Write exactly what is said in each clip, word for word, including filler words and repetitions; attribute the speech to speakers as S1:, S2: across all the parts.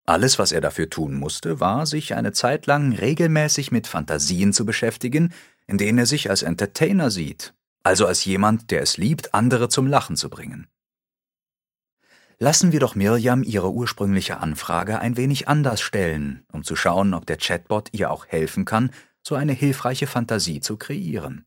S1: Alles, was er dafür tun musste, war, sich eine Zeit lang regelmäßig mit Fantasien zu beschäftigen, in denen er sich als Entertainer sieht, also als jemand, der es liebt, andere zum Lachen zu bringen. Lassen wir doch Mirjam ihre ursprüngliche Anfrage ein wenig anders stellen, um zu schauen, ob der Chatbot ihr auch helfen kann, so eine hilfreiche Fantasie zu kreieren.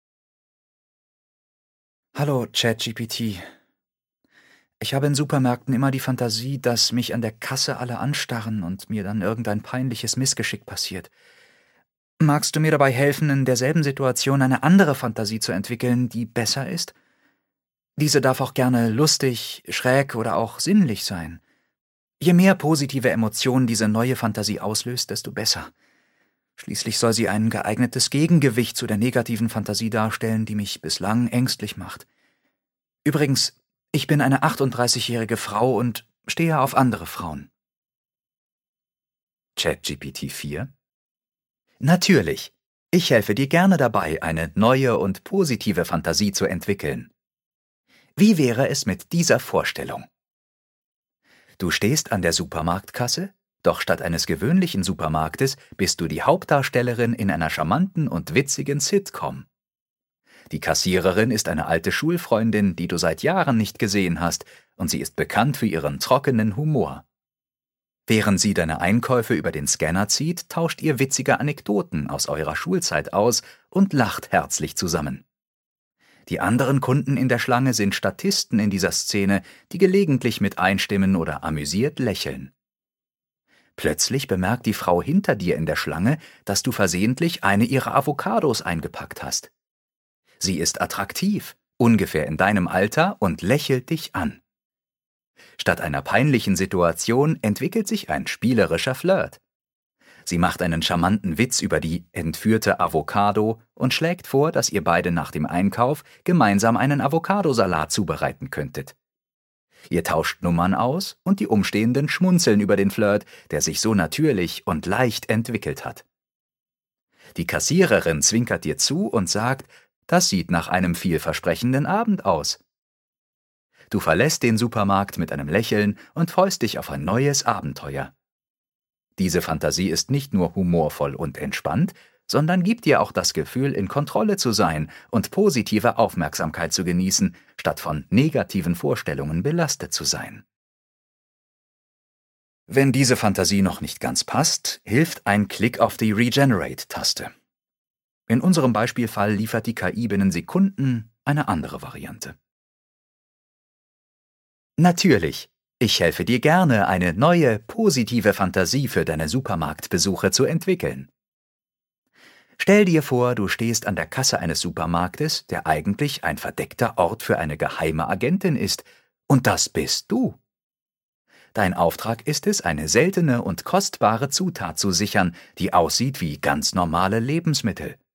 S1: Hallo ChatGPT. Ich habe in Supermärkten immer die Fantasie, dass mich an der Kasse alle anstarren und mir dann irgendein peinliches Missgeschick passiert. Magst du mir dabei helfen, in derselben Situation eine andere Fantasie zu entwickeln, die besser ist? Diese darf auch gerne lustig, schräg oder auch sinnlich sein. Je mehr positive Emotionen diese neue Fantasie auslöst, desto besser. Schließlich soll sie ein geeignetes Gegengewicht zu der negativen Fantasie darstellen, die mich bislang ängstlich macht. Übrigens, ich bin eine achtunddreißigjährige Frau und stehe auf andere Frauen. ChatGPT vier: Natürlich. Ich helfe dir gerne dabei, eine neue und positive Fantasie zu entwickeln. Wie wäre es mit dieser Vorstellung? Du stehst an der Supermarktkasse, doch statt eines gewöhnlichen Supermarktes bist du die Hauptdarstellerin in einer charmanten und witzigen Sitcom. Die Kassiererin ist eine alte Schulfreundin, die du seit Jahren nicht gesehen hast, und sie ist bekannt für ihren trockenen Humor. Während sie deine Einkäufe über den Scanner zieht, tauscht ihr witzige Anekdoten aus eurer Schulzeit aus und lacht herzlich zusammen. Die anderen Kunden in der Schlange sind Statisten in dieser Szene, die gelegentlich mit einstimmen oder amüsiert lächeln. Plötzlich bemerkt die Frau hinter dir in der Schlange, dass du versehentlich eine ihrer Avocados eingepackt hast. Sie ist attraktiv, ungefähr in deinem Alter, und lächelt dich an. Statt einer peinlichen Situation entwickelt sich ein spielerischer Flirt. Sie macht einen charmanten Witz über die entführte Avocado und schlägt vor, dass ihr beide nach dem Einkauf gemeinsam einen Avocadosalat zubereiten könntet. Ihr tauscht Nummern aus und die Umstehenden schmunzeln über den Flirt, der sich so natürlich und leicht entwickelt hat. Die Kassiererin zwinkert dir zu und sagt: Das sieht nach einem vielversprechenden Abend aus. Du verlässt den Supermarkt mit einem Lächeln und freust dich auf ein neues Abenteuer. Diese Fantasie ist nicht nur humorvoll und entspannt, sondern gibt dir auch das Gefühl, in Kontrolle zu sein und positive Aufmerksamkeit zu genießen, statt von negativen Vorstellungen belastet zu sein. Wenn diese Fantasie noch nicht ganz passt, hilft ein Klick auf die Regenerate-Taste. In unserem Beispielfall liefert die K I binnen Sekunden eine andere Variante. Natürlich, ich helfe dir gerne, eine neue, positive Fantasie für deine Supermarktbesuche zu entwickeln. Stell dir vor, du stehst an der Kasse eines Supermarktes, der eigentlich ein verdeckter Ort für eine geheime Agentin ist, und das bist du. Dein Auftrag ist es, eine seltene und kostbare Zutat zu sichern, die aussieht wie ganz normale Lebensmittel.